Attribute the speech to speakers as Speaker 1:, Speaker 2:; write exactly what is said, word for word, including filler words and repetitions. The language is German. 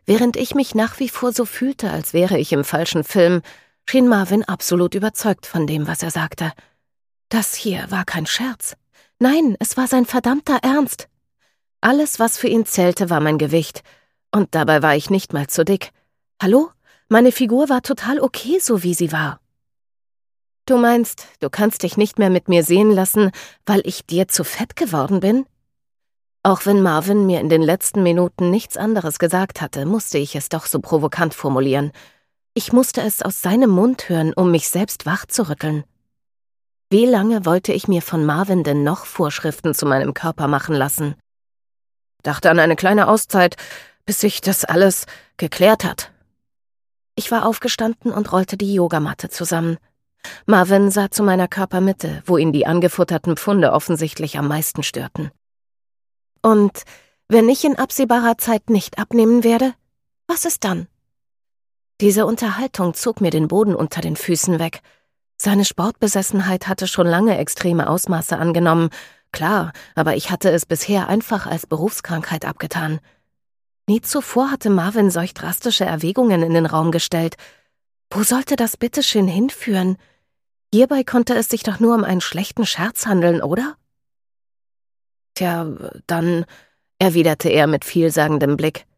Speaker 1: Während ich mich nach wie vor so fühlte, als wäre ich im falschen Film, schien Marvin absolut überzeugt von dem, was er sagte. Das hier war kein Scherz. Nein, es war sein verdammter Ernst. Alles, was für ihn zählte, war mein Gewicht. Und dabei war ich nicht mal zu dick. Hallo? Meine Figur war total okay, so wie sie war. Du meinst, du kannst dich nicht mehr mit mir sehen lassen, weil ich dir zu fett geworden bin? Auch wenn Marvin mir in den letzten Minuten nichts anderes gesagt hatte, musste ich es doch so provokant formulieren. Ich musste es aus seinem Mund hören, um mich selbst wachzurütteln. Wie lange wollte ich mir von Marvin denn noch Vorschriften zu meinem Körper machen lassen? Dachte an eine kleine Auszeit, bis sich das alles geklärt hat. Ich war aufgestanden und rollte die Yogamatte zusammen. Marvin sah zu meiner Körpermitte, wo ihn die angefutterten Pfunde offensichtlich am meisten störten. Und wenn ich in absehbarer Zeit nicht abnehmen werde, was ist dann? Diese Unterhaltung zog mir den Boden unter den Füßen weg. Seine Sportbesessenheit hatte schon lange extreme Ausmaße angenommen. Klar, aber ich hatte es bisher einfach als Berufskrankheit abgetan. Nie zuvor hatte Marvin solch drastische Erwägungen in den Raum gestellt. Wo sollte das bitteschön hinführen? Hierbei konnte es sich doch nur um einen schlechten Scherz handeln, oder? Tja, dann, erwiderte er mit vielsagendem Blick.